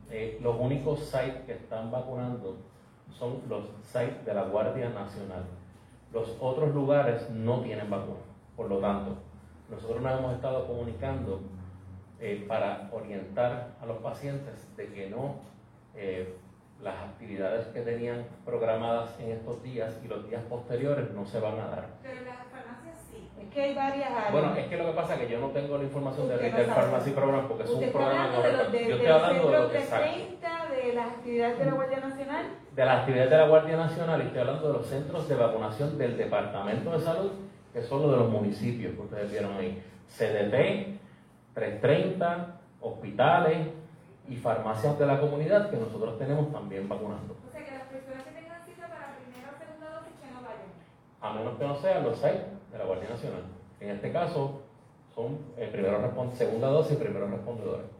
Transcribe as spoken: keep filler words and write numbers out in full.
eh, los únicos sites que están vacunando son los sites de la Guardia Nacional. Los otros lugares no tienen vacuna. Por lo tanto, nosotros nos hemos estado comunicando eh, para orientar a los pacientes de que no, eh, las actividades que tenían programadas en estos días y los días posteriores no se van a dar. Pero las farmacias sí. Es que hay varias áreas. Bueno, es que lo que pasa es que yo no tengo la información de Usted no Retail sabe. Pharmacy Program porque es Usted un está programa hablando de los correcto. de, Yo del estoy hablando de centro lo que exacto. treinta, de las actividades de la Guardia Nacional. De las actividades de la Guardia Nacional, y estoy hablando de los centros de vacunación del Departamento de Salud, que son los de los municipios que ustedes vieron ahí. C D T, trescientos treinta, hospitales y farmacias de la comunidad que nosotros tenemos también vacunando. O sea que las personas que tengan cita para primera o segunda dosis que no vayan. A menos que no sean los seis de la Guardia Nacional. En este caso, son eh, primeros respon- segunda dosis y primeros respondedores.